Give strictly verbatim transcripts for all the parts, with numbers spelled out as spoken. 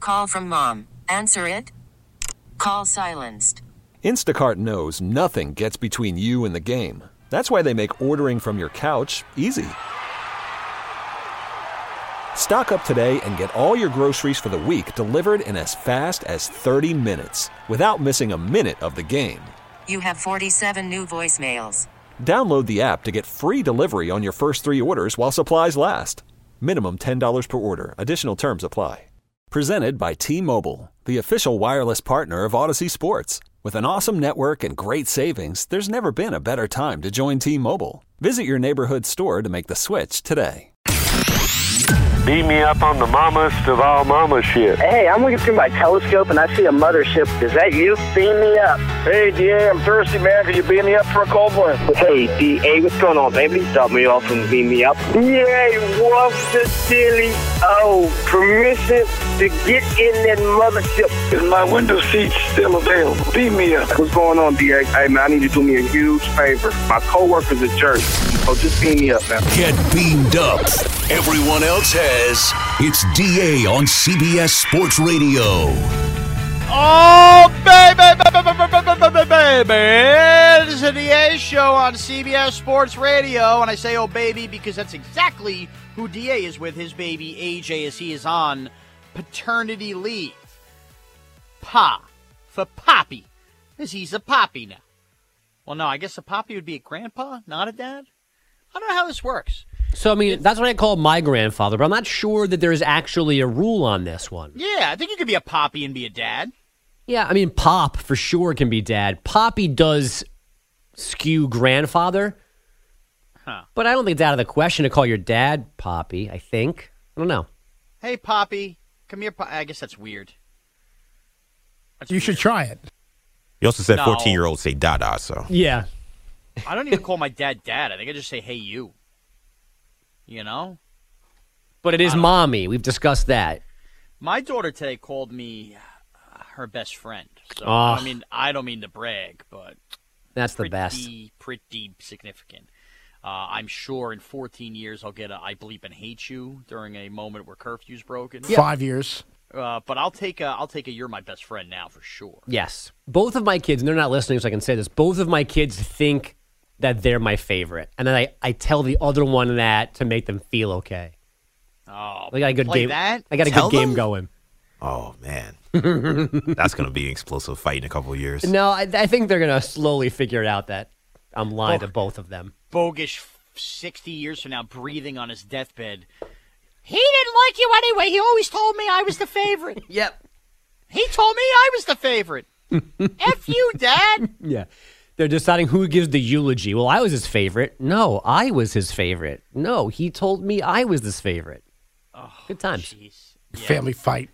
Call from mom. Answer it. Call silenced. Instacart knows nothing gets between you and the game. That's why they make ordering from your couch easy. Stock up today and get all your groceries for the week delivered in as fast as thirty minutes without missing a minute of the game. You have forty-seven new voicemails. Download the app to get free delivery on your first three orders while supplies last. Minimum ten dollars per order. Additional terms apply. Presented by T-Mobile, the official wireless partner of Odyssey Sports. With an awesome network and great savings, there's never been a better time to join T-Mobile. Visit your neighborhood store to make the switch today. Beat me up on the mammoth of all mama shit. Hey, I'm looking through my telescope and I see a mothership. Is that you? Beam me up. Hey, D A, I'm thirsty, man. Can you beat me up for a cold one? Hey, D A, what's going on, baby? Stop me off and beam me up. Yay, what's the silly? Oh, permission to get in that mothership. Is my window seat still available? Beat me up. What's going on, D A? Hey, man, I need you to do me a huge favor. My coworker's a jerk. So just beam me up, man. Get beamed up. Everyone else has. It's D A on C B S Sports Radio. Oh, baby, baby, baby, baby. This is the D A show on C B S Sports Radio. And I say, oh, baby, because that's exactly who D A is with his baby A J as he is on paternity leave. Pa for Poppy, because he's a Poppy now. Well, no, I guess a Poppy would be a grandpa, not a dad. I don't know how this works. So, I mean, that's what I call my grandfather, but I'm not sure that there is actually a rule on this one. Yeah, I think you could be a Poppy and be a dad. Yeah, I mean, Pop for sure can be dad. Poppy does skew grandfather, huh. But I don't think it's out of the question to call your dad Poppy, I think. I don't know. Hey, Poppy, come here. Pop- I guess that's weird. That's you weird. should try it. You also said No. fourteen-year-olds say Dada, so. Yeah. I don't even call my dad dad. I think I just say, hey, you. You know? But it is mommy. We've discussed that. My daughter today called me uh, her best friend. So, Oh. I mean, I don't mean to brag, but That's the pretty, best. pretty significant. Uh, I'm sure in fourteen years I'll get a I bleep and hate you during a moment where curfew's broken. Five years. Uh, but I'll take a, I'll take a you're my best friend now for sure. Yes. Both of my kids, and they're not listening so I can say this, both of my kids think that they're my favorite. And then I, I tell the other one that to make them feel okay. Oh, I got a good play game. that? I got a Tell good game them? going. Oh, man. That's going to be an explosive fight in a couple of years. No, I, I think they're going to slowly figure it out that I'm lying Oh. to both of them. Bogish sixty years from now breathing on his deathbed. He didn't like you anyway. He always told me I was the favorite. Yep. He told me I was the favorite. F you, Dad. Yeah. They're deciding who gives the eulogy. Well, I was his favorite. No, I was his favorite. No, he told me I was his favorite. Oh, Good times. Jeez. Yeah. Family fight.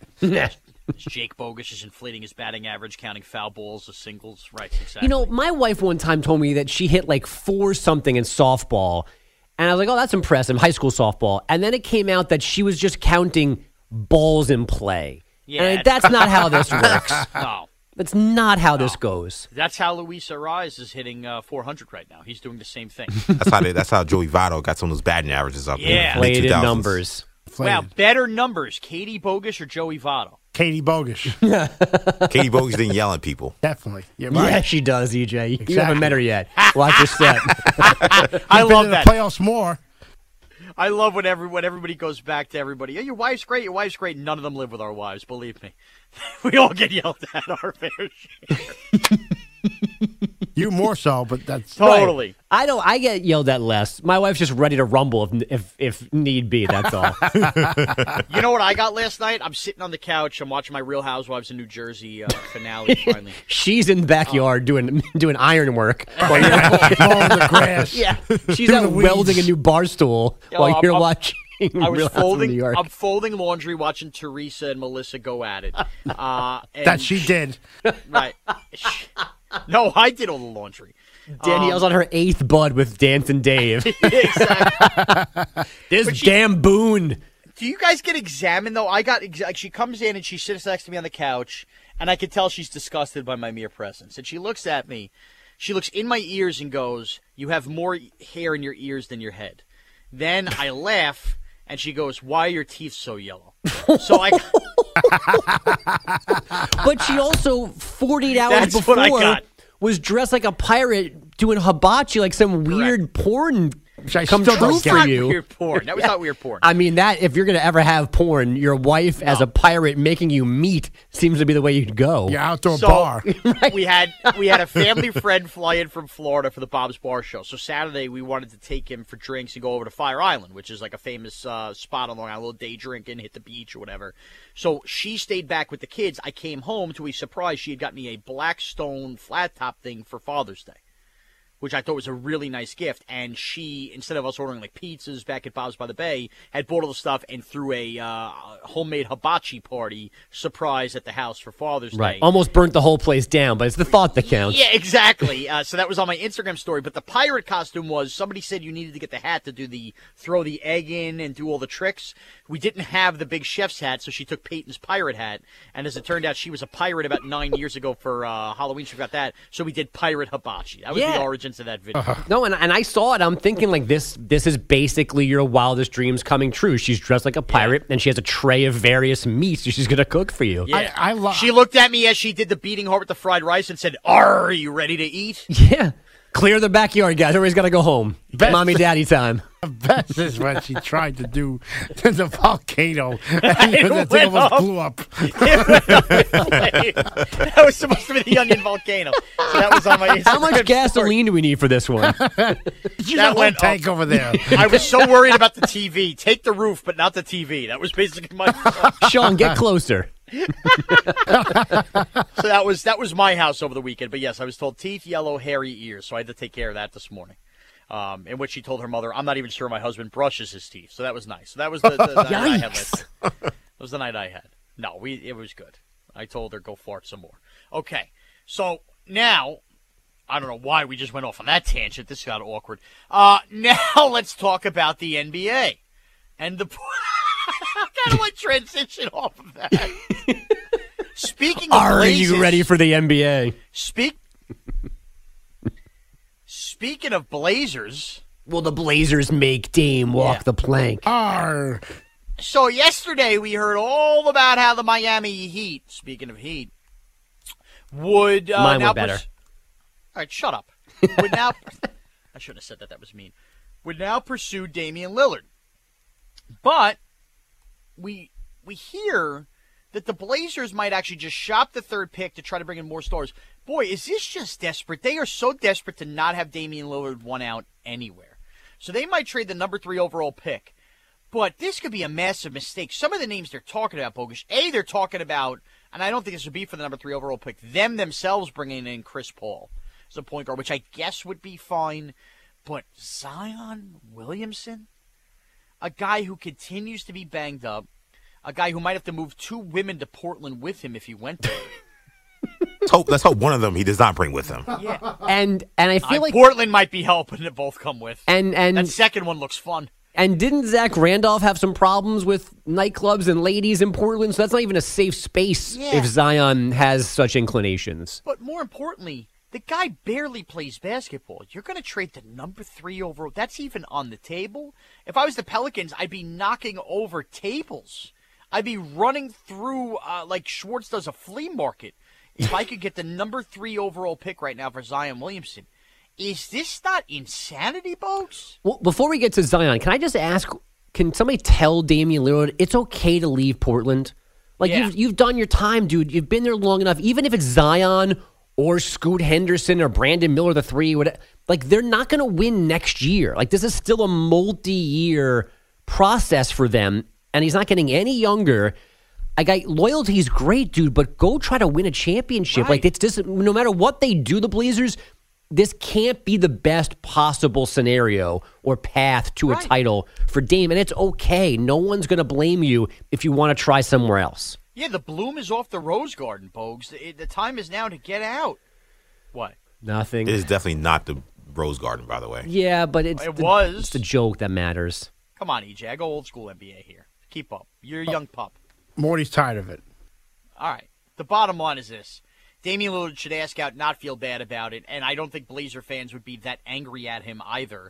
Jake Bogish is inflating his batting average, counting foul balls as singles. Right, exactly. You know, my wife one time told me that she hit like four something in softball. And I was like, oh, that's impressive, high school softball. And then it came out that she was just counting balls in play. Yeah. And that's not how this works. No. That's not how this goes. That's how Luis Ariz is hitting uh, four hundred right now. He's doing the same thing. That's how they, that's how Joey Votto got some of those batting averages up. Yeah. in the late Inflated two thousands. numbers. Wow, better numbers. Katie Bogish or Joey Votto? Katie Bogish. Katie Bogish didn't yell at people. Definitely. You're right. Yeah, she does, E J. You Exactly. haven't met her yet. Watch your step. I You've been love in that. the playoffs more. I love when, every, when everybody goes back to everybody. Yeah, your wife's great, your wife's great. None of them live with our wives, believe me. We all get yelled at our fair share. You more so, but that's Totally. I don't. I get yelled at less. My wife's just ready to rumble if if, if need be. That's all. You know what I got last night? I'm sitting on the couch. I'm watching my Real Housewives of New Jersey uh, finale finally. She's in the backyard doing doing iron work. While you're, mowing the grass. yeah, she's Doing out the weeds. welding a new bar stool Yo, while I'm- you're I'm- watching I was Real House of folding. New York. I'm folding laundry, watching Teresa and Melissa go at it. Uh, and That she did. Right. No, I did all the laundry. Danielle's on her eighth bud with Dancing Dave. Exactly. This But she- damn Boone. Do you guys get examined though? I got ex- like she comes in and she sits next to me on the couch, and I can tell she's disgusted by my mere presence. And she looks at me, she looks in my ears and goes, "You have more hair in your ears than your head." Then I laugh, and she goes, "Why are your teeth so yellow?" So I, But she also forty-eight hours That's what I before got. was dressed like a pirate doing hibachi, like some weird porn Which I come still true don't That's for not you. weird porn. That was not weird porn. I mean, that if you're going to ever have porn, your wife as a pirate making you meat seems to be the way you'd go. Your outdoor So bar. we had we had a family friend fly in from Florida for the Bob's Bar Show. So Saturday we wanted to take him for drinks and go over to Fire Island, which is like a famous uh, spot on Long Island, a little day drinking, hit the beach or whatever. So she stayed back with the kids. I came home to a surprise. She had got me a Blackstone flat top thing for Father's Day, which I thought was a really nice gift. And she, instead of us ordering like pizzas back at Bob's by the Bay, had bought all the stuff and threw a uh, homemade hibachi party surprise at the house for Father's Right. Day. Almost burnt the whole place down, but it's the thought that counts. Yeah, exactly. Uh, so that was on my Instagram story. But the pirate costume was, somebody said you needed to get the hat to do the, throw the egg in and do all the tricks. We didn't have the big chef's hat, so she took Peyton's pirate hat. And as it turned out, she was a pirate about nine years ago for uh, Halloween. She got that. So we did pirate hibachi. That was Yeah. the origins of that video. No, and, and I saw it. I'm thinking like this. This is basically your wildest dreams coming true. She's dressed like a pirate, and she has a tray of various meats that she's going to cook for you. Yeah. I, I love. She looked at me as she did the beating heart with the fried rice and said, "Are you ready to eat?" Yeah. Clear the backyard, guys. Everybody's got to go home. Bet- Mommy, daddy time. The best is when she tried to do the volcano, and It the thing went almost up. blew up. That was supposed to be the onion volcano. So that was on my Instagram How much story. gasoline do we need for this one? She's That a whole went tank up. over there. I was so worried about the T V. Take the roof, but not the T V. That was basically my. Sean, get closer. So that was that was my house over the weekend. But yes, I was told teeth, yellow, hairy ears. So I had to take care of that this morning. Um, in which she told her mother, "I'm not even sure my husband brushes his teeth." So that was nice. So that was the, the, the night I had. Last. That was the night I had. No, we it was good. I told her go fart some more. Okay, so now I don't know why we just went off on that tangent. This got awkward. Uh, now let's talk about the N B A and the. How kind of like transition off of that? Speaking of Are Blazers, you ready for the N B A? Speak. Speaking of Blazers, Will the Blazers make Dame walk Yeah. the plank? Arr. so yesterday we heard all about how the Miami Heat, speaking of Heat, would uh, Mine now were better. pers- all right, shut up. Would now I shouldn't have said that. That was mean. Would now pursue Damian Lillard, but we we hear that the Blazers might actually just shop the third pick to try to bring in more stars. Boy, is this just desperate. They are so desperate to not have Damian Lillard one out anywhere. So they might trade the number three overall pick. But this could be a massive mistake. Some of the names they're talking about, Bogusch, A, they're talking about, and I don't think this would be for the number three overall pick, them themselves bringing in Chris Paul as a point guard, which I guess would be fine. But Zion Williamson, a guy who continues to be banged up, a guy who might have to move two women to Portland with him if he went there. Let's hope, let's hope one of them he does not bring with him. Yeah. And and I I, feel like Portland might be helping to both come with. and and that second one looks fun. and didn't Zach Randolph have some problems with nightclubs and ladies in Portland? So that's not even a safe space Yeah. if Zion has such inclinations. But more importantly, the guy barely plays basketball. You're going to trade the number three overall. That's even on the table. If I was the Pelicans, I'd be knocking over tables. I'd be running through uh, like Schwartz does a flea market if I could get the number three overall pick right now for Zion Williamson. Is this not insanity, folks? Well, before we get to Zion, can I just ask, can somebody tell Damian Lillard it's okay to leave Portland? Like, Yeah. you've, you've done your time, dude. You've been there long enough. Even if it's Zion or Scoot Henderson or Brandon Miller, the three, whatever, like, they're not going to win next year. Like, this is still a multi-year process for them, and he's not getting any younger. I got loyalty is great, dude, but go try to win a championship. Right. Like, it's just, no matter what they do, the Blazers, this can't be the best possible scenario or path to a Right. title for Dame, and it's okay. No one's going to blame you if you want to try somewhere else. Yeah, the bloom is off the rose garden, Bogues. The, the time is now to get out. What? Nothing. It is definitely not the Rose Garden, by the way. Yeah, but it's It the, was. it's the joke that matters. Come on, E J. I go old school N B A here. Keep up. You're a young pup. Morty's tired of it. All right. The bottom line is this. Damian Lillard should ask out, not feel bad about it, and I don't think Blazer fans would be that angry at him either.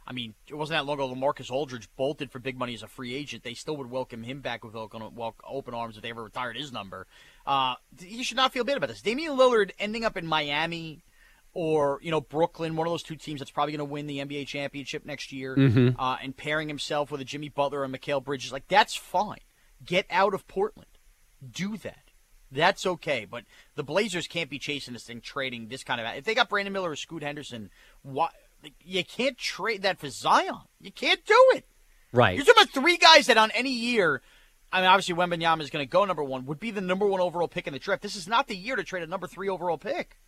I mean, it wasn't that long ago LaMarcus Aldridge bolted for big money as a free agent. They still would welcome him back with open open arms if they ever retired his number. Uh, you should not feel bad about this. Damian Lillard ending up in Miami or, you know, Brooklyn, one of those two teams that's probably going to win the N B A championship next year, Mm-hmm. uh, and pairing himself with a Jimmy Butler and Mikal Bridges, like, that's fine. Get out of Portland. Do that. That's okay. But the Blazers can't be chasing this thing, trading this kind of – if they got Brandon Miller or Scoot Henderson, why – you can't trade that for Zion. You can't do it. Right. You're talking about three guys that on any year, I mean, obviously Wembanyama is going to go number one, would be the number one overall pick in the draft. This is not the year to trade a number three overall pick.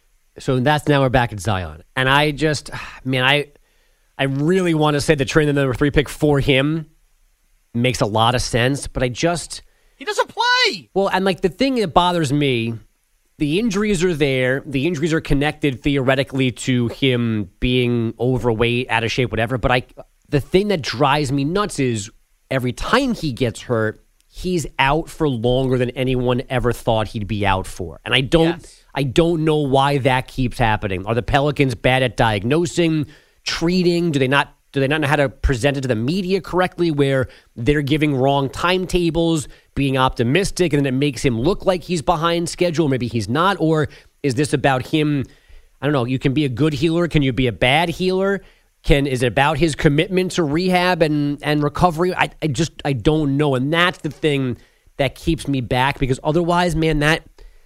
So that's now we're back at Zion. And I just, man, I I really want to say that trading the number three pick for him makes a lot of sense, but I just... He doesn't play! Well, and like the thing that bothers me, the injuries are there. The injuries are connected theoretically to him being overweight, out of shape, whatever. But I, the thing that drives me nuts is every time he gets hurt, he's out for longer than anyone ever thought he'd be out for. And I don't, Yes. I don't know why that keeps happening. Are the Pelicans bad at diagnosing, treating? Do they not? Do they not know how to present it to the media correctly, where they're giving wrong timetables, being optimistic, and then it makes him look like he's behind schedule? Maybe he's not. Or is this about him? I don't know. You can be a good healer. Can you be a bad healer? Can is it about his commitment to rehab and, and recovery? I, I just I don't know. And that's the thing that keeps me back, because otherwise, man, that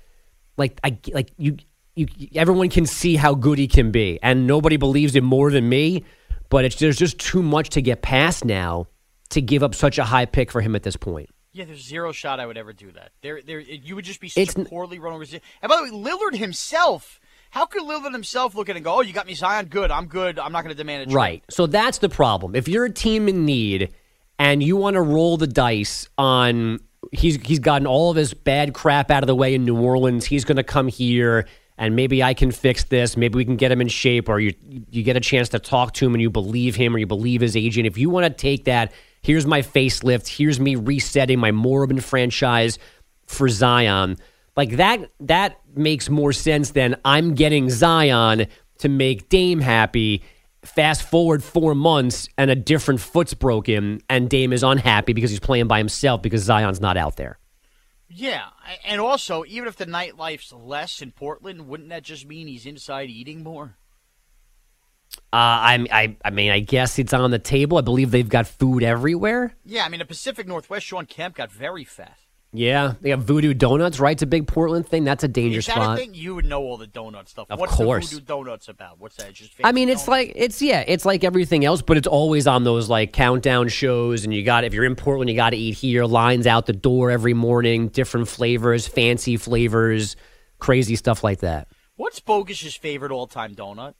like I like you you everyone can see how good he can be, and nobody believes it more than me. But it's, there's just too much to get past now to give up such a high pick for him at this point. Yeah, there's zero shot I would ever do that. There, there, you would just be such It's a n- poorly run organization. And by the way, Lillard himself, how could Lillard himself look at it and go, oh, you got me Zion? Good, I'm good. I'm not going to demand a trade. Right. So that's the problem. If you're a team in need and you want to roll the dice on he's he's gotten all of his bad crap out of the way in New Orleans, he's going to come here and maybe I can fix this. Maybe we can get him in shape, or you you get a chance to talk to him and you believe him or you believe his agent. If you want to take that, here's my facelift, here's me resetting my moribund franchise for Zion. Like that, that makes more sense than I'm getting Zion to make Dame happy. Fast forward four months and a different foot's broken and Dame is unhappy because he's playing by himself because Zion's not out there. Yeah, and also, even if the nightlife's less in Portland, wouldn't that just mean he's inside eating more? Uh, I, I, I mean, I guess it's on the table. I believe they've got food everywhere. Yeah, I mean, the Pacific Northwest, Sean Kemp got very fat. Yeah, they have Voodoo Donuts, right? It's a big Portland thing. That's a danger Is that spot. a thing? You would know all the donut stuff. Of What's course. the Voodoo Donuts about? What's that? Just I mean, fancy it's donuts? like it's yeah, it's like everything else, but it's always on those like countdown shows. And you got if you're in Portland, you got to eat here. Lines out the door every morning, different flavors, fancy flavors, crazy stuff like that. What's Bogish's favorite all-time donut?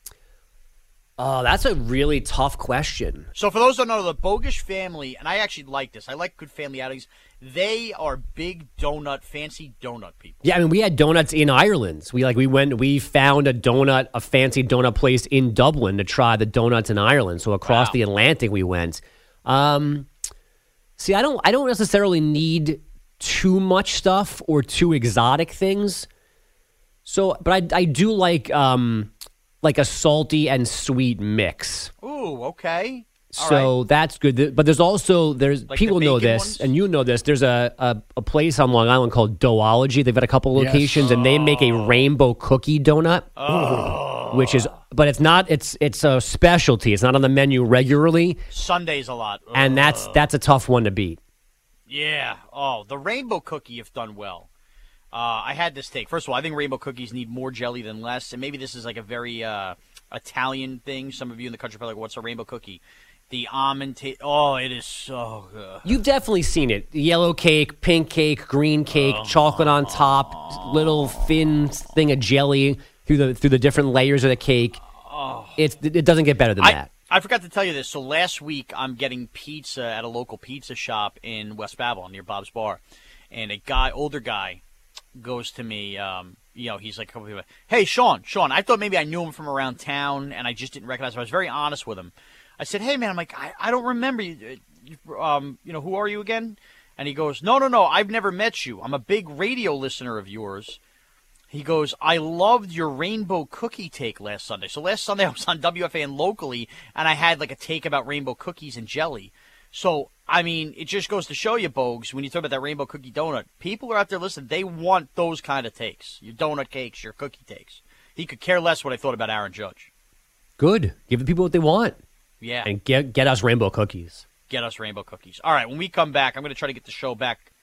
Oh, that's a really tough question. So for those who don't know, the Bogish family, and I actually like this. I like good family outings. They are big donut, fancy donut people. Yeah, I mean, we had donuts in Ireland. We like we went, we found a donut, a fancy donut place in Dublin to try the donuts in Ireland. So across Wow. the Atlantic, we went. Um, see, I don't, I don't necessarily need too much stuff or too exotic things. So, but I, I do like, um, like a salty and sweet mix. Ooh, okay. All So right. that's good. But there's also there's Like people the know bacon this, ones? and you know this. There's a, a a place on Long Island called Doughology. They've got a couple Yes. locations, and they make a rainbow cookie donut, Oh. which is, but it's not. It's it's a specialty. It's not on the menu regularly, Sundays a lot. and that's that's a tough one to beat. Yeah. Oh, the rainbow cookie, if done well. Uh, I had this take. First of all, I think rainbow cookies need more jelly than less, and maybe this is like a very uh, Italian thing. Some of you in the country are probably like, what's a rainbow cookie? The almond taste. Oh, it is so good. You've definitely seen it: yellow cake, pink cake, green cake, chocolate on top, little thin thing of jelly through the through the different layers of the cake. It's it doesn't get better than I, that. I forgot to tell you this. So last week, I'm getting pizza at a local pizza shop in West Babylon near Bob's Bar, and a guy, older guy, goes to me. Um, you know, he's like a couple people. Hey, Sean, Sean. I thought maybe I knew him from around town, and I just didn't recognize him. I was very honest with him. I said, "Hey, man," I'm like, I, I don't remember you. You- Um, you know, who are you again? And he goes, "No, no, no. I've never met you. I'm a big radio listener of yours." He goes, I loved your rainbow cookie take last Sunday. So last Sunday I was on W F A N locally, and I had like a take about rainbow cookies and jelly. So, I mean, it just goes to show you, Bogues, when you talk about that rainbow cookie donut, people are out there listening. They want those kind of takes, your donut cakes, your cookie takes. He could care less what I thought about Aaron Judge. Good. Give the people what they want. Yeah. And get get us rainbow cookies. Get us rainbow cookies. All right, when we come back, I'm going to try to get the show back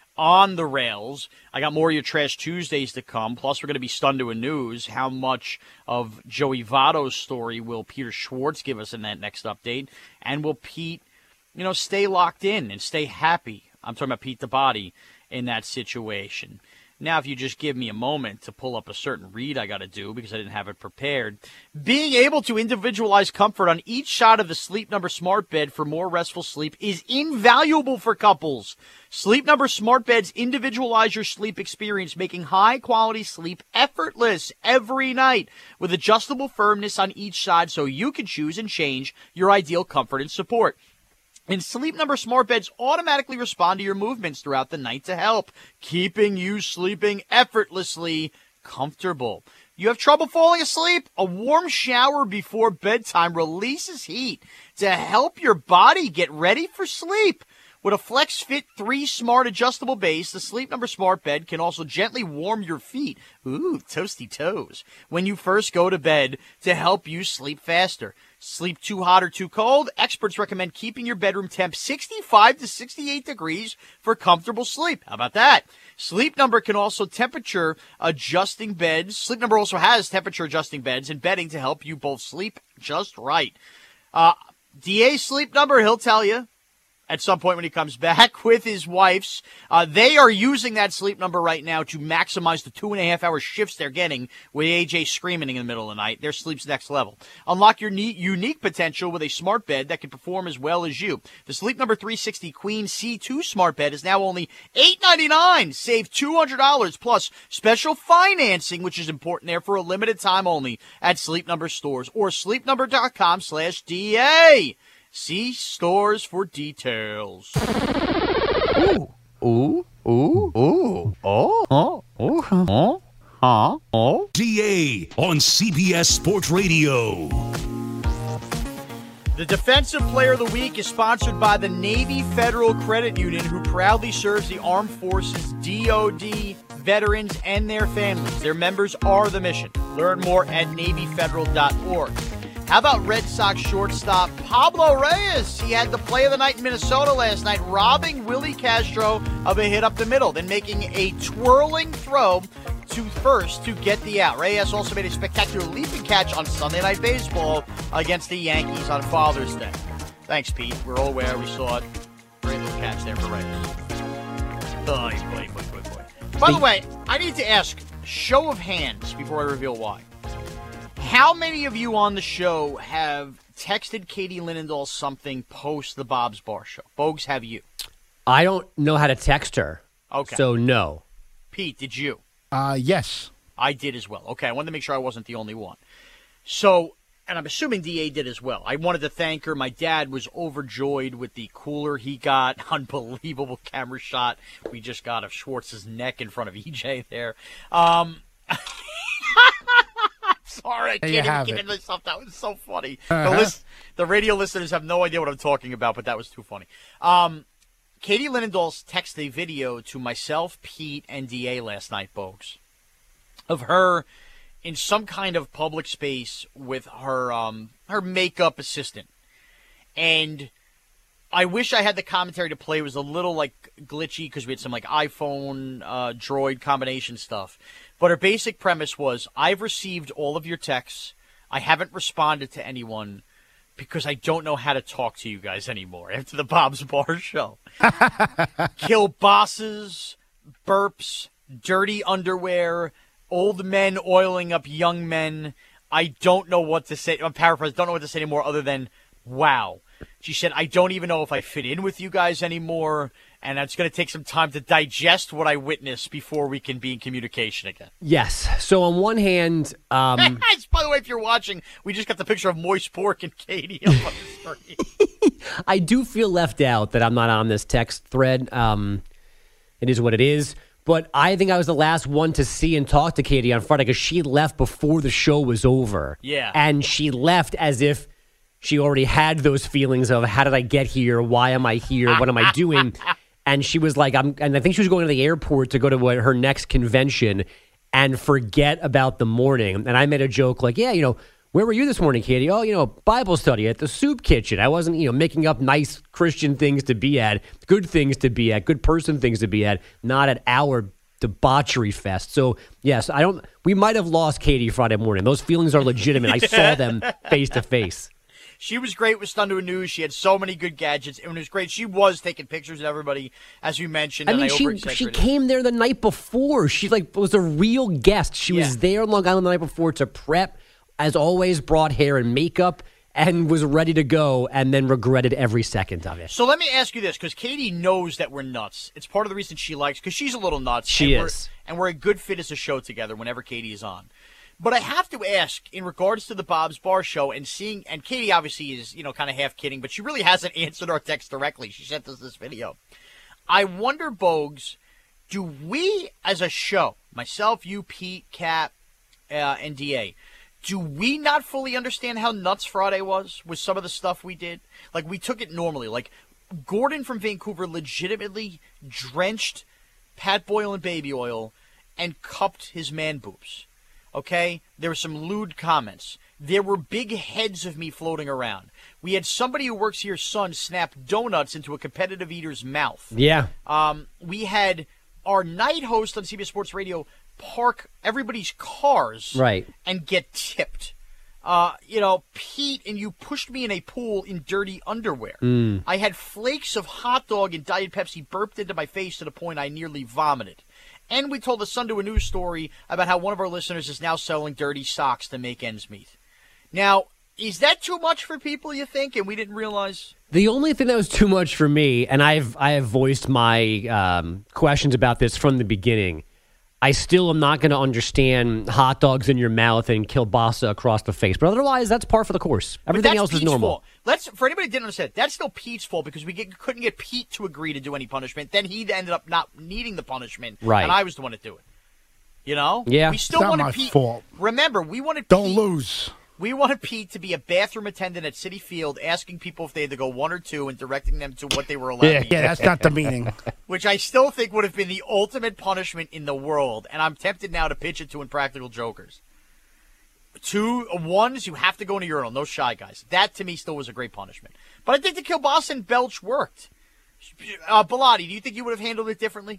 on the rails. I got more of your Trash Tuesdays to come. Plus, we're going to be stunned to a news. How much of Joey Votto's story will Peter Schwartz give us in that next update? And will Pete, you know, stay locked in and stay happy? I'm talking about Pete the Body in that situation. Now, if you just give me a moment to pull up a certain read I got to do because I didn't have it prepared. Being able to individualize comfort on each side of the Sleep Number smart bed for more restful sleep is invaluable for couples. Sleep Number smart beds individualize your sleep experience, making high-quality sleep effortless every night with adjustable firmness on each side so you can choose and change your ideal comfort and support. And Sleep Number smart beds automatically respond to your movements throughout the night to help, keeping you sleeping effortlessly comfortable. You have trouble falling asleep? A warm shower before bedtime releases heat to help your body get ready for sleep. With a Flex Fit three smart adjustable base, the Sleep Number smart bed can also gently warm your feet, ooh, toasty toes, when you first go to bed to help you sleep faster. Sleep too hot or too cold? Experts recommend keeping your bedroom temp sixty-five to sixty-eight degrees for comfortable sleep. How about that? Sleep Number can also temperature adjusting beds. Sleep Number also has temperature adjusting beds and bedding to help you both sleep just right. Uh, D A Sleep Number, he'll tell you at some point when he comes back with his wife's. Uh, they are using that Sleep Number right now to maximize the two and a half hour shifts they're getting with A J screaming in the middle of the night. Their sleep's next level. Unlock your neat, unique potential with a smart bed that can perform as well as you. The Sleep Number three sixty Queen C two smart bed is now only eight ninety-nine. Save two hundred dollars plus special financing, which is important there for a limited time only at Sleep Number stores or sleepnumber.com slash DA. See stores for details. Ooh, ooh, ooh, ooh, oh, oh, oh, oh, oh, oh. D A on C B S Sports Radio. The Defensive Player of the Week is sponsored by the Navy Federal Credit Union, who proudly serves the Armed Forces, D O D, veterans, and their families. Their members are the mission. Learn more at navy federal dot org. How about Red Sox shortstop Pablo Reyes? He had the play of the night in Minnesota last night, robbing Willie Castro of a hit up the middle, then making a twirling throw to first to get the out. Reyes also made a spectacular leaping catch on Sunday Night Baseball against the Yankees on Father's Day. Thanks, Pete. We're all aware. We saw it. Great little catch there for Reyes. Boy, boy, boy, boy, boy. By the way, I need to ask, show of hands before I reveal why. How many of you on the show have texted Katie Linendoll something post the Bob's Bar Show? Bogues, have you? I don't know how to text her. Okay. So, no. Pete, did you? Uh, yes. I did as well. Okay, I wanted to make sure I wasn't the only one. So, and I'm assuming D A did as well. I wanted to thank her. My dad was overjoyed with the cooler he got. Unbelievable camera shot we just got of Schwartz's neck in front of E J there. Um... Sorry, I can't even get into myself. That was so funny. Uh-huh. The, list, the radio listeners have no idea what I'm talking about, but that was too funny. Um, Katie Linendoll texted a video to myself, Pete, and D A last night, folks, of her in some kind of public space with her um, her makeup assistant. And I wish I had the commentary to play. It was a little like glitchy because we had some like iPhone uh, Droid combination stuff. But her basic premise was, I've received all of your texts. I haven't responded to anyone because I don't know how to talk to you guys anymore after the Bob's Bar Show. Kill bosses, burps, dirty underwear, old men oiling up young men. I don't know what to say. I'm paraphrasing. Don't know what to say anymore other than, wow. She said, I don't even know if I fit in with you guys anymore, and it's going to take some time to digest what I witnessed before we can be in communication again. Yes. So on one hand... Um, by the way, if you're watching, we just got the picture of Moist Pork and Katie up on the screen. I do feel left out that I'm not on this text thread. Um, it is what it is. But I think I was the last one to see and talk to Katie on Friday because she left before the show was over. Yeah. And she left as if she already had those feelings of how did I get here? Why am I here? What am I doing? And she was like, I'm, and I think she was going to the airport to go to what, her next convention and forget about the morning. And I made a joke like, yeah, you know, where were you this morning, Katie? Oh, you know, Bible study at the soup kitchen. I wasn't, you know, making up nice Christian things to be at, good things to be at, good person things to be at, not at our debauchery fest. So, yes, I don't, we might have lost Katie Friday morning. Those feelings are legitimate. I saw them face to face. She was great with Thunder News. She had so many good gadgets. And it was great. She was taking pictures of everybody, as you mentioned. I and mean, I she she came there the night before. She like was a real guest. She Yeah. was there on Long Island the night before to prep. As always, brought hair and makeup and was ready to go and then regretted every second of it. So let me ask you this, because Katie knows that we're nuts. It's part of the reason she likes, because she's a little nuts. She and is. We're, and we're a good fit as a show together whenever Katie is on. But I have to ask, in regards to the Bob's Bar Show and seeing, and Katie obviously is, you know, kind of half kidding, but she really hasn't answered our text directly. She sent us this video. I wonder, Bogues, do we as a show, myself, you, Pete, Cap, uh, and D A, do we not fully understand how nuts Friday was with some of the stuff we did? Like, we took it normally. Like, Gordon from Vancouver legitimately drenched Pat Boyle in baby oil and cupped his man boobs. Okay? There were some lewd comments. There were big heads of me floating around. We had somebody who works here's son snap donuts into a competitive eater's mouth. Yeah. Um, we had our night host on C B S Sports Radio park everybody's cars Right. and get tipped. Uh, you know, Pete and you pushed me in a pool in dirty underwear. Mm. I had flakes of hot dog and Diet Pepsi burped into my face to the point I nearly vomited. And we told the Sun to a news story about how one of our listeners is now selling dirty socks to make ends meet. Now, is that too much for people, you think, and we didn't realize? The only thing that was too much for me, and I've I have voiced my um, questions about this from the beginning, I still am not going to understand hot dogs in your mouth and kielbasa across the face. But otherwise, that's par for the course. Everything else is Pete's normal. fault. Let's for anybody who didn't understand, that's still Pete's fault because we get, couldn't get Pete to agree to do any punishment. Then he ended up not needing the punishment, Right. and I was the one to do it. You know? Yeah. We still It's not wanted my Pete. fault. Remember, we wanted Don't Pete, lose. We wanted Pete to be a bathroom attendant at Citi Field, asking people if they had to go one or two and directing them to what they were allowed Yeah, to eat. yeah, that's not the meaning. Which I still think would have been the ultimate punishment in the world, and I'm tempted now to pitch it to Impractical Jokers. Two ones, you have to go in a urinal, no Shy Guys. That to me still was a great punishment. But I think the kielbasa and belch worked. Uh, Bilotti, do you think you would have handled it differently?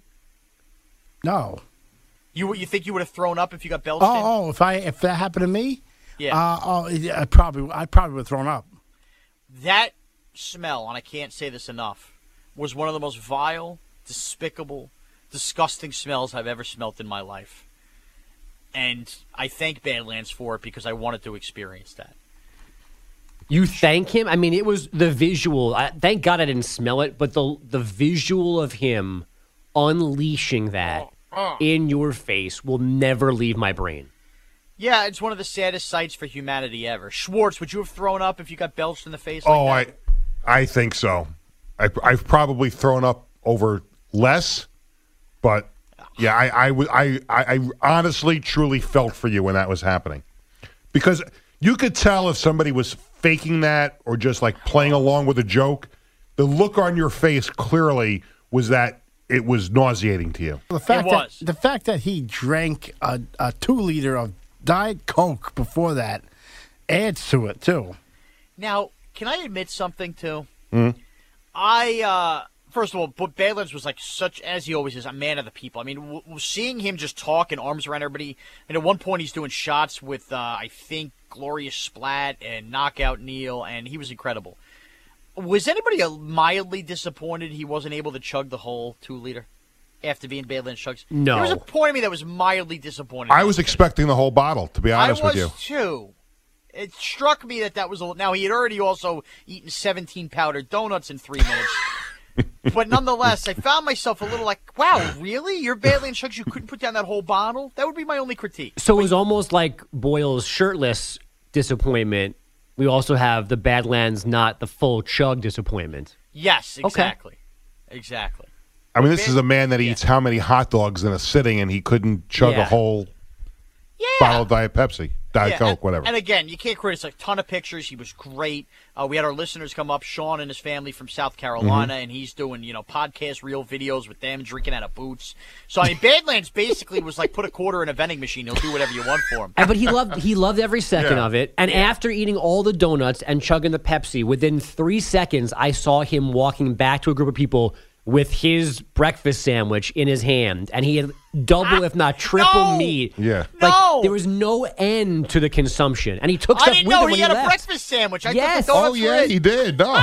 No. You you think you would have thrown up if you got belched in? Oh, oh, if I if that happened to me, Yeah. uh, oh, I probably I probably would have thrown up. That smell, and I can't say this enough, was one of the most vile, despicable, disgusting smells I've ever smelt in my life. And I thank Badlands for it because I wanted to experience that. You thank him? I mean, it was the visual. I, thank God I didn't smell it, but the the visual of him unleashing that in your face will never leave my brain. Yeah, it's one of the saddest sights for humanity ever. Schwartz, would you have thrown up if you got belched in the face like Oh, that? I, I think so. I, I've probably thrown up over less, but yeah, I, I, w- I, I I honestly, truly felt for you when that was happening, because you could tell if somebody was faking that or just like playing along with a joke. The look on your face clearly was that it was nauseating to you. The fact It was. that the fact that he drank a, a two liter of Diet Coke before that adds to it too. Now, can I admit something, too? Mm-hmm. I, uh, first of all, but Badlands was like such, as he always is, a man of the people. I mean, w- w- seeing him just talk and arms around everybody, and at one point he's doing shots with, uh, I think, Glorious Splat and Knockout Neil, and he was incredible. Was anybody uh, mildly disappointed he wasn't able to chug the whole two-liter after being Badlands chugs? No. There was a point of me that was mildly disappointed. I was expecting the whole bottle, to be honest I was with you. too. It struck me that that was a now he had already also eaten seventeen powdered donuts in three minutes. But nonetheless, I found myself a little like, wow, really? You're Badlands chugs? You couldn't put down that whole bottle? That would be my only critique. So it was almost like Boyle's shirtless disappointment. We also have the Badlands, not the full chug disappointment. Yes, exactly. Exactly. I mean, this is a man that eats how many hot dogs in a sitting, and he couldn't chug Yeah. a whole Yeah. bottle of Diet Pepsi, Diet Yeah, Coke, and, whatever. And again, you can't criticize. A ton of pictures. He was great. Uh, we had our listeners come up, Sean and his family from South Carolina, Mm-hmm. and he's doing, you know, podcast real videos with them drinking out of boots. So, I mean, Badlands basically was like put a quarter in a vending machine. He'll do whatever you want for him. And- But he loved he loved every second Yeah. of it. And after eating all the donuts and chugging the Pepsi, within three seconds, I saw him walking back to a group of people with his breakfast sandwich in his hand, and he had double, if not triple, No! meat. Yeah. Like, No! there was no end to the consumption, and he took I stuff didn't with know him when he he, had a left. breakfast sandwich. I Yes. thought the Oh, donuts yeah, were it. he did. No.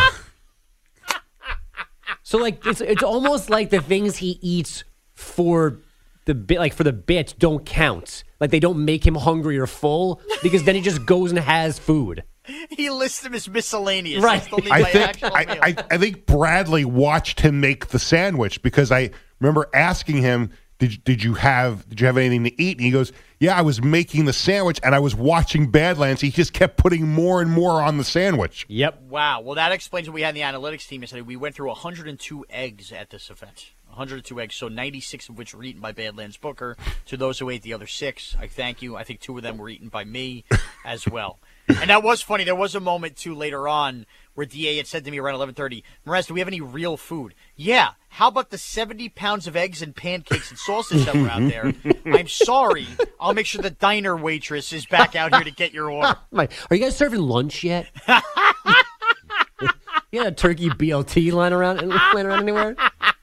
So like it's it's almost like the things he eats for the bit like for the bits don't count. Like they don't make him hungry or full because then he just goes and has food. He lists them as miscellaneous. Right. I, still need I my think actual I, meal. I, I think Bradley watched him make the sandwich because I remember asking him, "Did did you have did you have anything to eat?" And he goes, "Yeah, I was making the sandwich and I was watching Badlands. He just kept putting more and more on the sandwich." Yep. Wow. Well, that explains what we had in the analytics team yesterday. We went through one hundred two eggs at this event. one hundred two eggs, so ninety-six of which were eaten by Badlands Booker. To those who ate the other six, I thank you. I think two of them were eaten by me as well. And that was funny. There was a moment, too, later on where D A had said to me around eleven thirty, Mraz, do we have any real food? Yeah. How about the seventy pounds of eggs and pancakes and sausage that were out there? I'm sorry. I'll make sure the diner waitress is back out here to get your order. Right. Are you guys serving lunch yet? You got a turkey B L T lying around lying around anywhere?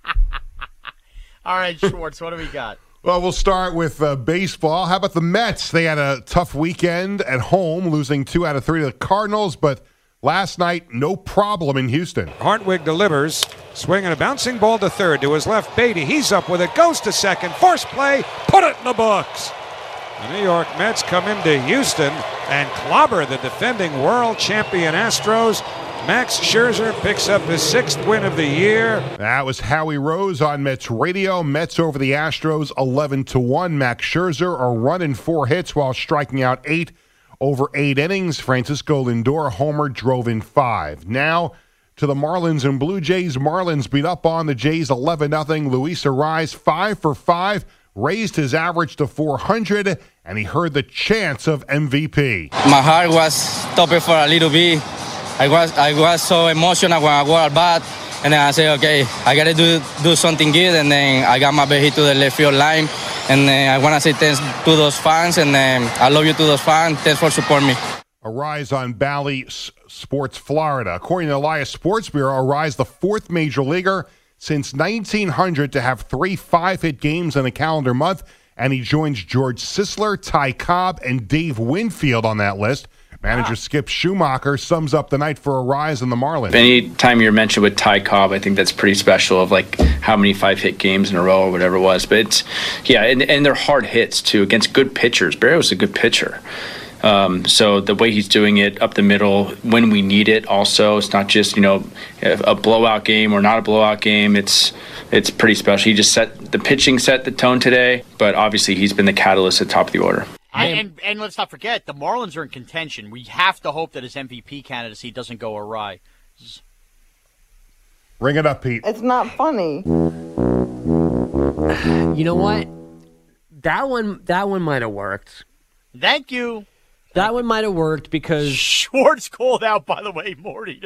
All right, Schwartz, what do we got? Well, we'll start with uh, baseball. How about the Mets? They had a tough weekend at home, losing two out of three to the Cardinals, but last night, no problem in Houston. Hartwig delivers, swinging a bouncing ball to third. To his left, Beatty. He's up with it, goes to second. Force play, put it in the books. The New York Mets come into Houston and clobber the defending world champion Astros. Max Scherzer picks up his sixth win of the year. That was Howie Rose on Mets radio. Mets over the Astros eleven to one. Max Scherzer a run and four hits while striking out eight over eight innings. Francisco Lindor homer drove in five. Now to the Marlins and Blue Jays. Marlins beat up on the Jays eleven nothing. Luis Arraez five for five. Raised his average to four hundred, and he heard the chants of M V P. My heart was stopped for a little bit. I was I was so emotional when I got at bat, and then I said, okay, I gotta do do something good, and then I got my big hit to the left field line, and then I wanna say thanks to those fans, and then I love you to those fans. Thanks for supporting me. Arraez on Bally S- Sports Florida. According to Elias Sports Bureau, Arraez the fourth major leaguer since nineteen hundred to have three five-hit games in a calendar month, and he joins George Sisler, Ty Cobb, and Dave Winfield on that list. Manager Skip Schumacher sums up the night for Arraez and the Marlins. Anytime you're mentioned with Ty Cobb, I think that's pretty special of like how many five-hit games in a row or whatever it was. But it's, yeah, and, and they're hard hits too against good pitchers. Barrio's a good pitcher. Um, so the way he's doing it up the middle when we need it also, it's not just, you know, a blowout game or not a blowout game. It's it's pretty special. He just set the pitching set the tone today, but obviously he's been the catalyst at the top of the order. And, and, and let's not forget, the Marlins are in contention. We have to hope that his M V P candidacy doesn't go awry. Ring it up, Pete. It's not funny. You know what? That one that one might have worked. Thank you. That one might have worked because Schwartz called out, by the way, Morty.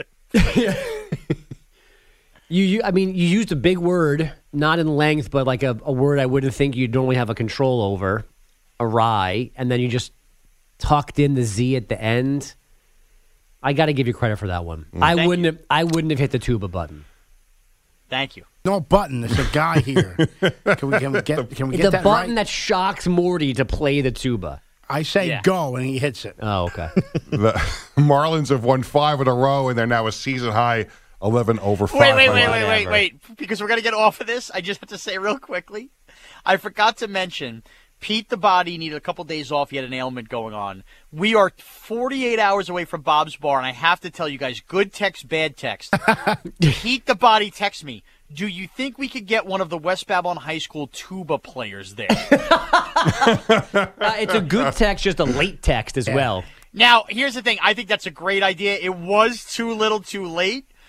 You, you, I mean, you used a big word, not in length, but like a, a word I wouldn't think you'd normally have a control over, awry, and then you just tucked in the Z at the end. I got to give you credit for that one. Mm. I Thank wouldn't have. I wouldn't have hit the tuba button. Thank you. No button. There's a guy here. Can we, can we get? Can we It's get a that button right? that shocks Morty to play the tuba. I say Yeah. go, and he hits it. Oh, okay. The Marlins have won five in a row, and they're now a season high eleven over five. Wait, wait, wait, wait, wait, wait. Because we're going to get off of this, I just have to say real quickly, I forgot to mention, Pete the Body needed a couple days off. He had an ailment going on. We are forty-eight hours away from Bob's Bar, and I have to tell you guys, good text, bad text. Pete the Body texts me, do you think we could get one of the West Babylon High School tuba players there? Uh, it's a good text, just a late text as well. Now, here's the thing. I think that's a great idea. It was too little too late.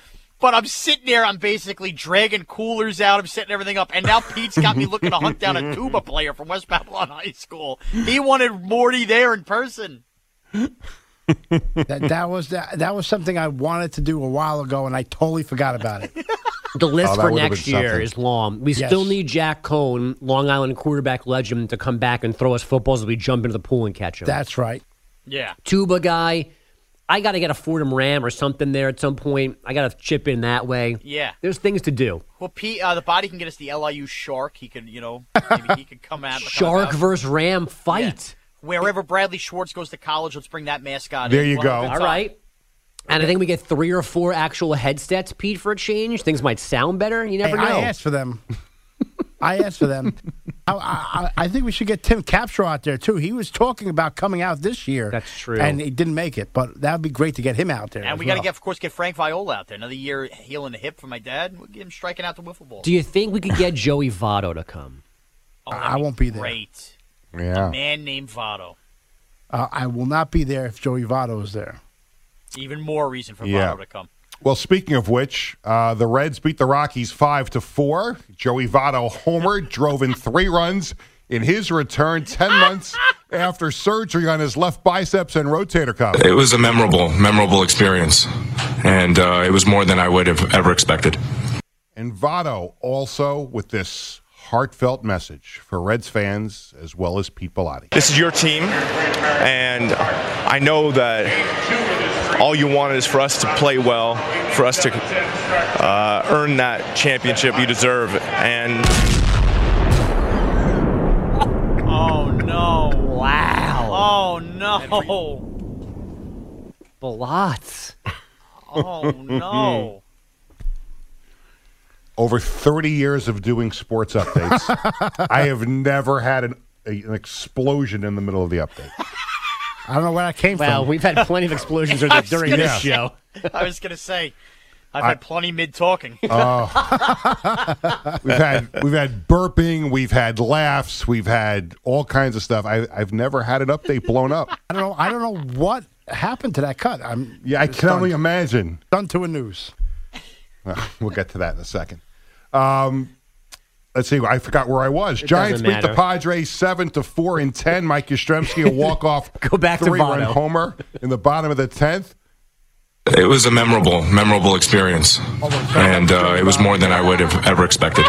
But I'm sitting there, I'm basically dragging coolers out, I'm setting everything up, and now Pete's got me looking to hunt down a tuba player from West Babylon High School. He wanted Morty there in person. that that was that, that was something I wanted to do a while ago, and I totally forgot about it. The list Oh, that for would've next been year something. is long. We Yes. still need Jack Cohn, Long Island quarterback legend, to come back and throw us footballs as we jump into the pool and catch them. That's right. Yeah. Tuba guy. I got to get a Fordham Ram or something there at some point. I got to chip in that way. Yeah. There's things to do. Well, Pete, uh, the body can get us the L I U Shark. He could, you know, maybe he could come out. Shark come out. versus Ram fight. Yeah. Wherever Bradley Schwartz goes to college, let's bring that mascot There in. you We'll go. have a good All time. right. And I think we get three or four actual headsets, Pete, for a change. Things might sound better. You never Hey, know. I asked for them. I asked for them. I, I, I think we should get Tim Capstraw out there, too. He was talking about coming out this year. That's true. And he didn't make it, but that would be great to get him out there. And as we got to well. get, of course, get Frank Viola out there. Another year healing the hip for my dad. We'll get him striking out the wiffle ball. Do you think we could get Joey Votto to come? Oh, that'd I won't be there. Great. Yeah. A man named Votto. Uh, I will not be there if Joey Votto is there. Even more reason for Yeah. Votto to come. Well, speaking of which, uh, the Reds beat the Rockies five to four. Joey Votto homered, drove in three runs in his return ten months after surgery on his left biceps and rotator cuff. It was a memorable, memorable experience, and uh, it was more than I would have ever expected. And Votto also with this heartfelt message for Reds fans as well as Pete Bellotti. This is your team, and I know that all you wanted is for us to play well, for us to uh, earn that championship you deserve. And Oh, no. Wow. Oh, no. Balotz. Oh, no. Over thirty years of doing sports updates, I have never had an, a, an explosion in the middle of the update. I don't know where that came Well, from. we've had plenty of explosions I was during gonna this say- show. I was going to say, I've I- had plenty mid-talking. Oh. We've had we've had burping, we've had laughs, we've had all kinds of stuff. I, I've never had an update blown up. I don't know. I don't know what happened to that cut. I'm Yeah, I can only imagine. done to a news. Well, we'll get to that in a second. Um, let's see. I forgot where I was. Giants doesn't beat the matter. Padres seven to four in ten. Mike Yastrzemski a walk off Go back to three run Votto. homer in the bottom of the tenth. It was a memorable, memorable experience, and uh, it was more than I would have ever expected.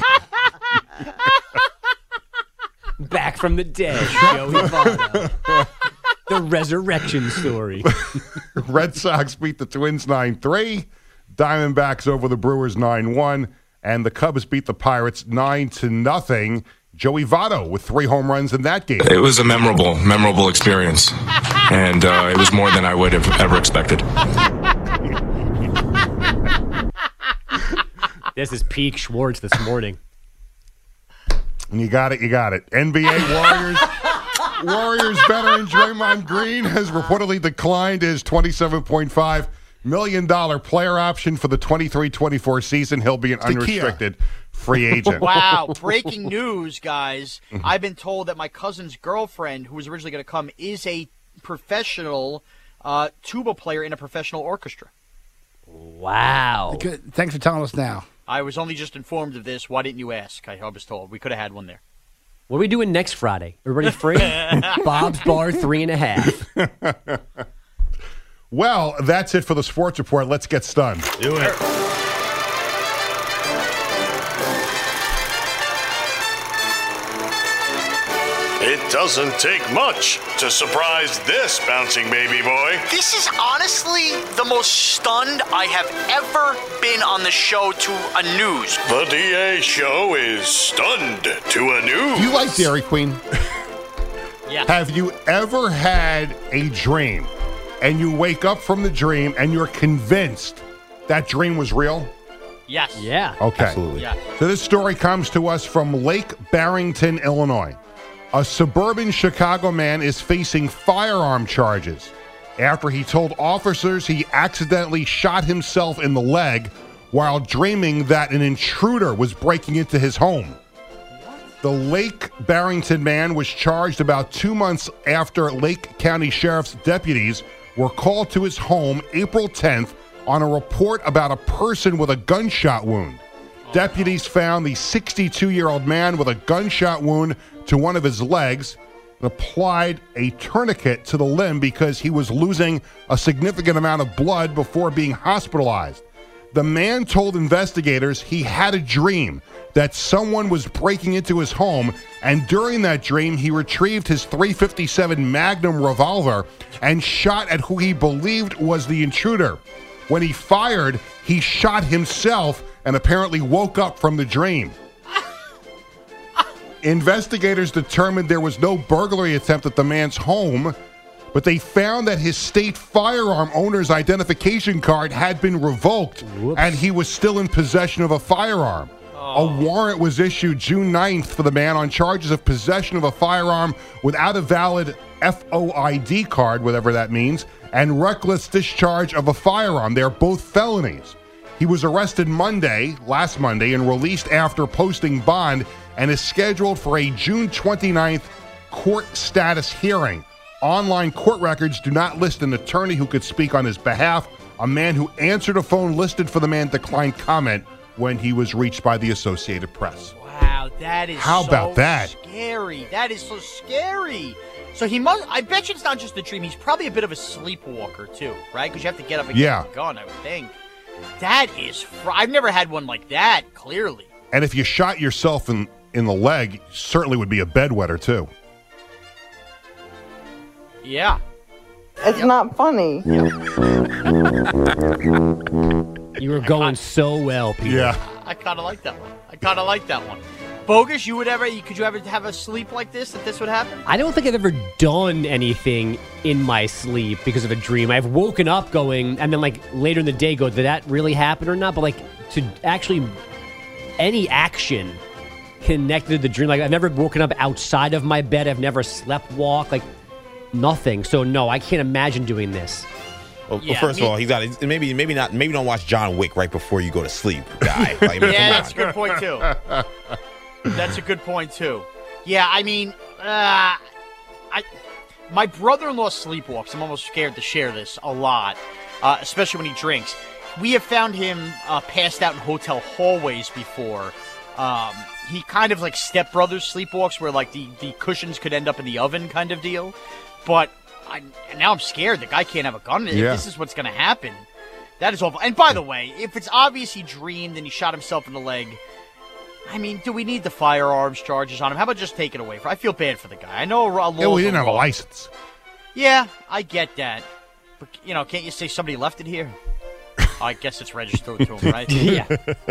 Back from the dead, Joey Votto. The resurrection story. Red Sox beat the Twins nine three. Diamondbacks over the Brewers nine one. And the Cubs beat the Pirates nine to nothing. Joey Votto with three home runs in that game. It was a memorable, memorable experience, and uh, it was more than I would have ever expected. This is peak Schwartz this morning. And you got it, you got it. N B A Warriors. Warriors veteran Draymond Green has reportedly declined his twenty-seven point five million dollars player option for the twenty-three twenty-four season. He'll be an It's the Kia. unrestricted free agent. Wow. Breaking news, guys. I've been told that my cousin's girlfriend, who was originally going to come, is a professional uh, tuba player in a professional orchestra. Wow. Good. Thanks for telling us now. I was only just informed of this. Why didn't you ask? I was told. We could have had one there. What are we doing next Friday? Everybody free? Bob's Bar, three and a half. Well, that's it for the sports report. Let's get stunned. Do it. It doesn't take much to surprise this bouncing baby boy. This is honestly the most stunned I have ever been on the show to a news. The D A show is stunned to a news. Do you like Dairy Queen? Yeah. Have you ever had a dream and you wake up from the dream and you're convinced that dream was real? Yes. Yeah. Okay. Absolutely. Yeah. So this story comes to us from Lake Barrington, Illinois. A suburban Chicago man is facing firearm charges after he told officers he accidentally shot himself in the leg while dreaming that an intruder was breaking into his home. The Lake Barrington man was charged about two months after Lake County Sheriff's deputies were called to his home April tenth on a report about a person with a gunshot wound. Deputies found the sixty-two-year-old man with a gunshot wound to one of his legs and applied a tourniquet to the limb because he was losing a significant amount of blood before being hospitalized. The man told investigators he had a dream that someone was breaking into his home, and during that dream, he retrieved his three fifty-seven Magnum revolver and shot at who he believed was the intruder. When he fired, he shot himself and apparently woke up from the dream. Investigators determined there was no burglary attempt at the man's home, but they found that his state firearm owner's identification card had been revoked. Whoops. And he was still in possession of a firearm. Oh. A warrant was issued June ninth for the man on charges of possession of a firearm without a valid F O I D card, whatever that means, and reckless discharge of a firearm. They're both felonies. He was arrested Monday, last Monday, and released after posting bond and is scheduled for a June twenty-ninth court status hearing. Online court records do not list an attorney who could speak on his behalf. A man who answered a phone listed for the man declined comment when he was reached by the Associated Press. Wow, that is How so about that? scary. That is so scary. So he must, I bet you it's not just a dream. He's probably a bit of a sleepwalker, too, right? Because you have to get up and Yeah. get a gun, I would think. That is, fr- I've never had one like that, clearly. And if you shot yourself in, in the leg, certainly would be a bedwetter, too. Yeah. It's not funny. You were going so well, Peter. Yeah. I kind of like that one. I kind of like that one. Bogus, you would ever, could you ever have a sleep like this, that this would happen? I don't think I've ever done anything in my sleep because of a dream. I've woken up going, and then like later in the day go, did that really happen or not? But like to actually, any action connected to the dream. Like I've never woken up outside of my bed. I've never slept walk, like nothing. So no, I can't imagine doing this. Well, Yeah, well first me- of all, he's got maybe maybe not maybe don't watch John Wick right before you go to sleep, guy. Like, I mean, Yeah, come that's a on. good point, too. That's a good point, too. Yeah, I mean, uh, I my brother-in-law sleepwalks. I'm almost scared to share this a lot, uh, especially when he drinks. We have found him uh, passed out in hotel hallways before. Um, he kind of like stepbrothers sleepwalks where like the, the cushions could end up in the oven kind of deal. But I, and now I'm scared. The guy can't have a gun. If Yeah. this is what's going to happen, that is awful. And by the way, if it's obvious he dreamed and he shot himself in the leg, I mean, do we need the firearms charges on him? How about just take it away? For I feel bad for the guy. I know a law. Yeah, well, he didn't have a license. Yeah, I get that. But, you know, can't you say somebody left it here? Oh, I guess it's registered to him, right? Yeah.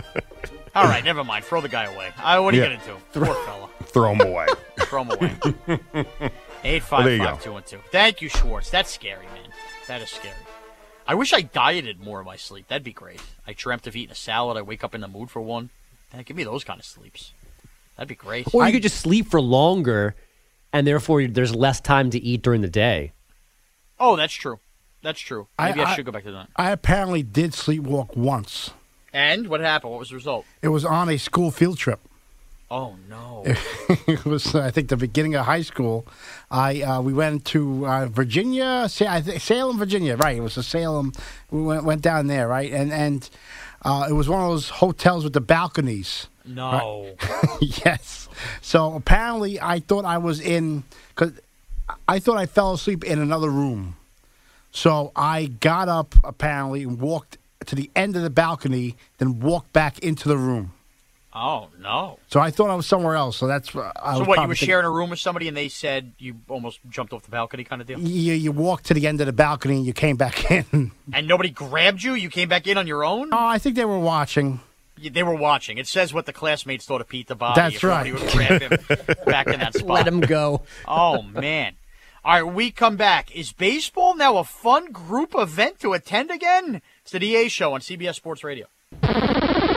All right, never mind. Throw the guy away. Uh, what are you Yeah. going to do? Poor fella. Throw him away. Throw him away. eight Well, there five you five go. two one two. Thank you, Schwartz. That's scary, man. That is scary. I wish I dieted more in my sleep. That'd be great. I dreamt of eating a salad. I wake up in the mood for one. Man, give me those kind of sleeps. That'd be great. Or you could just sleep for longer, and therefore there's less time to eat during the day. Oh, that's true. That's true. Maybe I, I- should go back to that. I apparently did sleepwalk once. And what happened? What was the result? It was on a school field trip. Oh, no. It was, uh, I think, the beginning of high school. I uh, we went to uh, Virginia, Sa- I think Salem, Virginia. Right, it was a Salem. We went went down there, right, and and uh, it was one of those hotels with the balconies. No. Right? Yes. So apparently, I thought I was in because I thought I fell asleep in another room. So I got up apparently and walked to the end of the balcony, then walked back into the room. Oh, no. So I thought I was somewhere else. So that's uh, I So was what, you probably were thinking- sharing a room with somebody and they said you almost jumped off the balcony kind of deal? You, you walked to the end of the balcony and you came back in. And nobody grabbed you? You came back in on your own? Oh, I think they were watching. Yeah, they were watching. It says what the classmates thought of Pete the Body. That's if nobody right. would grab him back in that spot. Let him go. Oh, man. All right, we come back. Is baseball now a fun group event to attend again? It's the D A Show on C B S Sports Radio.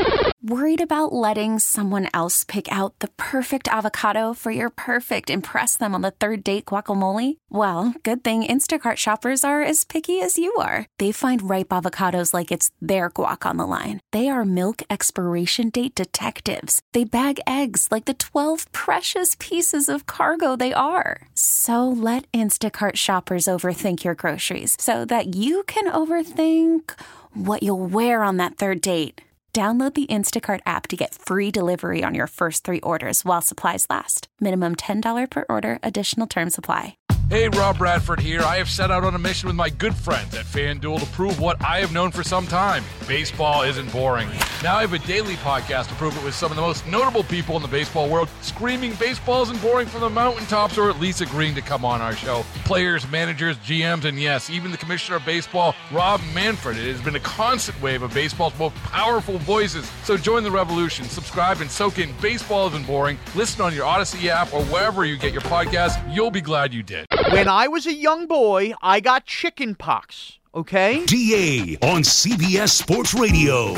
Worried about letting someone else pick out the perfect avocado for your perfect impress them on the third date guacamole? Well, good thing Instacart shoppers are as picky as you are. They find ripe avocados like it's their guac on the line. They are milk expiration date detectives. They bag eggs like the twelve precious pieces of cargo they are. So let Instacart shoppers overthink your groceries so that you can overthink what you'll wear on that third date. Download the Instacart app to get free delivery on your first three orders while supplies last. Minimum ten dollars per order. Additional terms apply. Hey, Rob Bradford here. I have set out on a mission with my good friends at FanDuel to prove what I have known for some time. Baseball isn't boring. Now I have a daily podcast to prove it with some of the most notable people in the baseball world, screaming baseball isn't boring from the mountaintops, or at least agreeing to come on our show. Players, managers, G Ms, and yes, even the commissioner of baseball, Rob Manfred. It has been a constant wave of baseball's most powerful voices. So join the revolution. Subscribe and soak in Baseball Isn't Boring. Listen on your Odyssey app or wherever you get your podcasts. You'll be glad you did. When I was a young boy, I got chicken pox, okay? D A on C B S Sports Radio.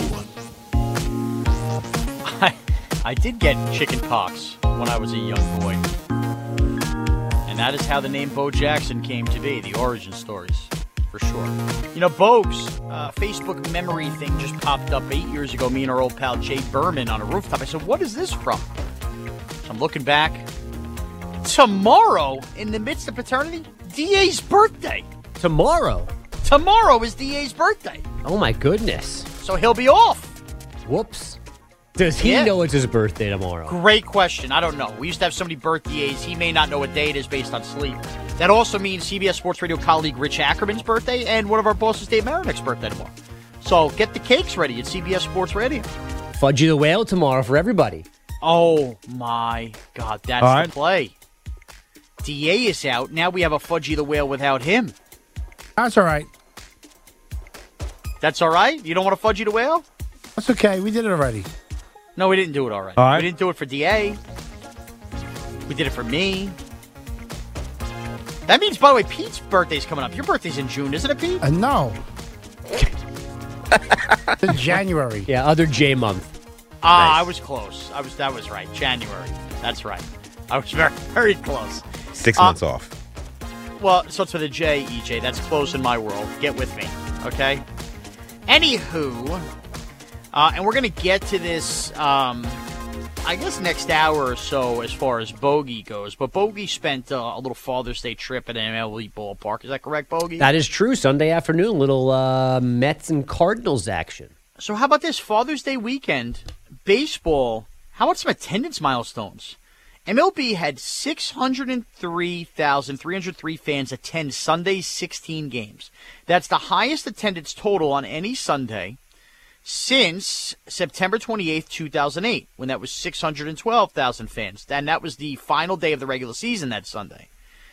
I, I did get chicken pox when I was a young boy. And that is how the name Bo Jackson came to be, the origin stories, for sure. You know, Bogue's uh, Facebook memory thing just popped up eight years ago, me and our old pal Jay Berman on a rooftop. I said, what is this from? So I'm looking back. Tomorrow, in the midst of paternity, D A's birthday. Tomorrow? Tomorrow is D A's birthday. Oh, my goodness. So he'll be off. Whoops. Does he Yeah. know it's his birthday tomorrow? Great question. I don't know. We used to have so many birthdays. He may not know what day it is based on sleep. That also means C B S Sports Radio colleague Rich Ackerman's birthday and one of our bosses, Dave Marinek's birthday tomorrow. So get the cakes ready at C B S Sports Radio. Fudgy the Whale tomorrow for everybody. Oh, my God. That's All right. the play. D A is out. Now we have a Fudgy the Whale without him. That's all right. That's all right? You don't want a Fudgy the Whale? That's okay. We did it already. No, we didn't do it already. All right. We didn't do it for D A. We did it for me. That means, by the way, Pete's birthday's coming up. Your birthday's in June, isn't it, Pete? Uh, no. It's in January. Yeah, other J month. Ah, Nice. I was close. I was. That was right. January. That's right. I was very, very close. Six Uh, months off. Well, so it's with a J, E J. That's close in my world. Get with me, okay? Anywho, uh, and we're going to get to this, um, I guess, next hour or so as far as Bogey goes. But Bogey spent uh, a little Father's Day trip at M L B Ballpark. Is that correct, Bogey? That is true. Sunday afternoon, little uh, Mets and Cardinals action. So how about this Father's Day weekend? Baseball, how about some attendance milestones? M L B had six hundred three thousand three hundred three fans attend Sunday's sixteen games. That's the highest attendance total on any Sunday since September twenty-eighth, two thousand eight, when that was six hundred twelve thousand fans. And that was the final day of the regular season that Sunday.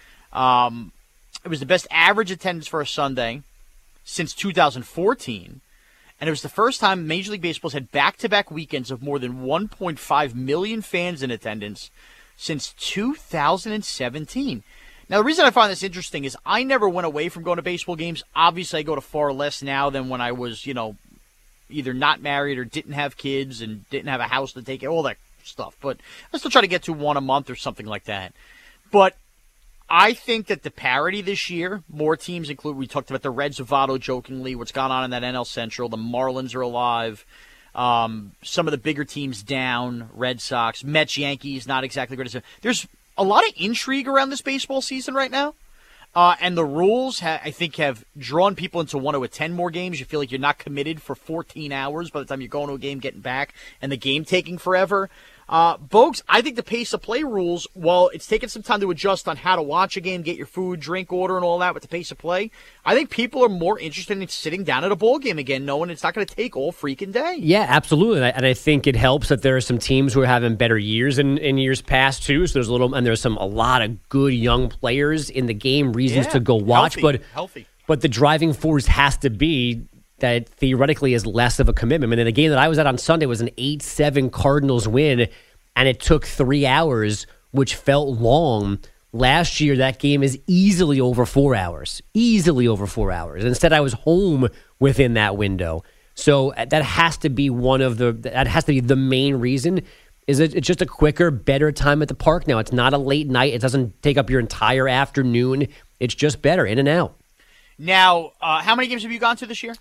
Um, it was the best average attendance for a Sunday since two thousand fourteen. And it was the first time Major League Baseball's had back-to-back weekends of more than one point five million fans in attendance since two thousand seventeen. Now, the reason I find this interesting is I never went away from going to baseball games. Obviously, I go to far less now than when I was, you know, either not married or didn't have kids and didn't have a house to take care of, all that stuff. But I still try to get to one a month or something like that. But I think that the parity this year, more teams include, we talked about the Reds of Votto jokingly, what's gone on in that N L Central. The Marlins are alive. Um, some of the bigger teams down, Red Sox, Mets, Yankees, not exactly great. There's a lot of intrigue around this baseball season right now. Uh, and the rules, ha- I think, have drawn people into want to attend more games. You feel like you're not committed for fourteen hours by the time you're going to a game, getting back, and the game taking forever. Uh, Bogues, I think the pace of play rules, while it's taken some time to adjust on how to watch a game, get your food, drink order, and all that with the pace of play, I think people are more interested in sitting down at a ball game again, knowing it's not going to take all freaking day. Yeah, absolutely. And I, and I think it helps that there are some teams who are having better years in, in years past, too. So there's a little, and there's some, a lot of good young players in the game, reasons Yeah, to go watch. healthy, but healthy. But the driving force has to be that theoretically is less of a commitment. I mean, the game that I was at on Sunday was an eight seven Cardinals win, and it took three hours, which felt long. Last year, that game is easily over four hours. Easily over four hours. Instead, I was home within that window. So uh, that has to be one of the that has to be the main reason. Is it, it's just a quicker, better time at the park now. It's not a late night. It doesn't take up your entire afternoon. It's just better, in and out. Now, uh, how many games have you gone to this year?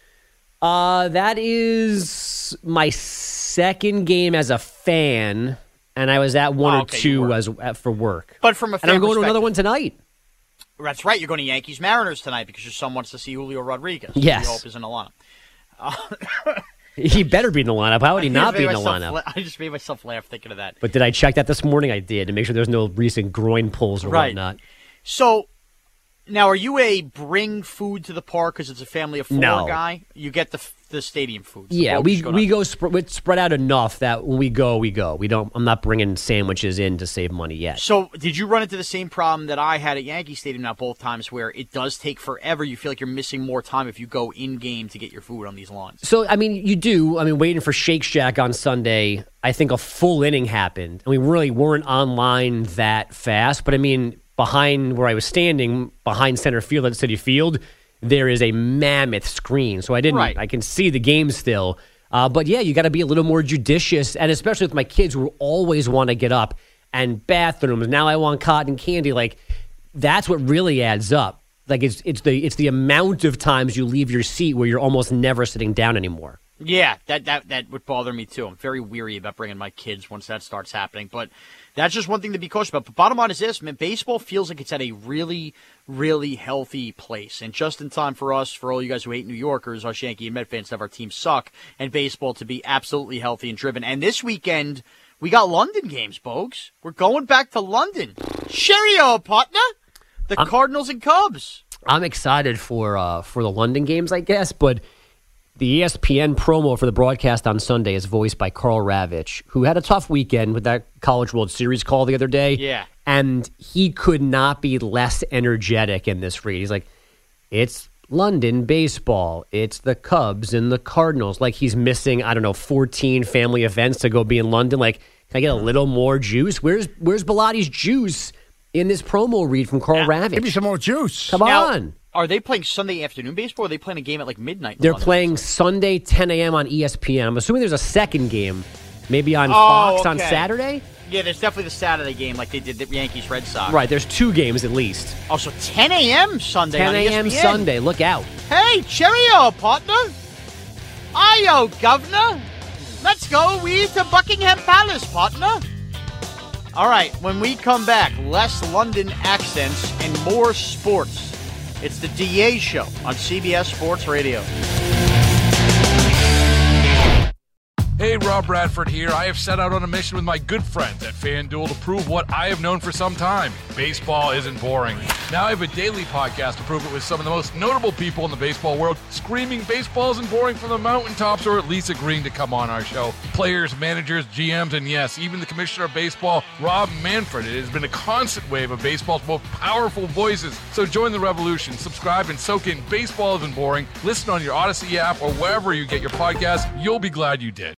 Uh, that is my second game as a fan, and I was at one Oh, or okay, you two were. as uh, for work. But from a fan and I'm going to perspective- another one tonight. That's right. You're going to Yankees Mariners tonight because your son wants to see Julio Rodriguez. Yes. We hope is in the lineup. Uh, He better be in the lineup. How would he I not just be in made the myself lineup? la- I just made myself laugh thinking of that. But did I check that this morning? I did to make sure there's no recent groin pulls or Right. whatnot. So, now are you a bring food to the park because it's a family of four No. guy? You get the the stadium food. So Yeah, folks we go we down- go sp- we spread out enough that when we go, we go. We don't. I'm not bringing sandwiches in to save money yet. So, did you run into the same problem that I had at Yankee Stadium now both times where it does take forever? You feel like you're missing more time if you go in-game to get your food on these lawns. So, I mean, you do. I mean, waiting for Shake Shack on Sunday, I think a full inning happened. And we really weren't online that fast. But, I mean, behind where I was standing, behind center field at City Field, there is a mammoth screen. So I didn't, Right. I can see the game still. Uh, but, yeah, you got to be a little more judicious. And especially with my kids who always want to get up and bathrooms. Now I want cotton candy. Like, that's what really adds up. Like, it's it's the it's the amount of times you leave your seat where you're almost never sitting down anymore. Yeah, that, that that would bother me too. I'm very weary about bringing my kids once that starts happening. But that's just one thing to be cautious about. But bottom line is this, man, baseball feels like it's at a really, really healthy place. And just in time for us, for all you guys who hate New Yorkers, us Yankee and Met fans, to have our team suck, and baseball to be absolutely healthy and driven. And this weekend, we got London games, Bogues. We're going back to London. Cheerio, partner! The I'm- Cardinals and Cubs. I'm excited for uh, for the London games, I guess, but the E S P N promo for the broadcast on Sunday is voiced by Carl Ravitch, who had a tough weekend with that College World Series call the other day. Yeah. And he could not be less energetic in this read. He's like, it's London baseball. It's the Cubs and the Cardinals. Like he's missing, I don't know, fourteen family events to go be in London. Like, can I get a little more juice? Where's Where's Bilatti's juice in this promo read from Carl Ravitch? Give me some more juice. Come Now, on. Are they playing Sunday afternoon baseball, or are they playing a game at like midnight? in They're London? playing Sunday, ten a.m. on E S P N. I'm assuming there's a second game, maybe on Oh, Fox on okay. Saturday. Yeah, there's definitely the Saturday game like they did the Yankees Red Sox. Right, there's two games at least. Oh, so ten a.m. Sunday ten on a.m. E S P N. Sunday. Look out. Hey, cheerio, partner. Ayo, governor. Let's go. We to Buckingham Palace, partner. All right, when we come back, less London accents and more sports. It's the D A Show on C B S Sports Radio. Hey, Rob Bradford here. I have set out on a mission with my good friends at FanDuel to prove what I have known for some time. Baseball isn't boring. Now I have a daily podcast to prove it with some of the most notable people in the baseball world, screaming baseball isn't boring from the mountaintops, or at least agreeing to come on our show. Players, managers, G Ms, and yes, even the commissioner of baseball, Rob Manfred. It has been a constant wave of baseball's most powerful voices. So join the revolution. Subscribe and soak in Baseball Isn't Boring. Listen on your Odyssey app or wherever you get your podcasts. You'll be glad you did.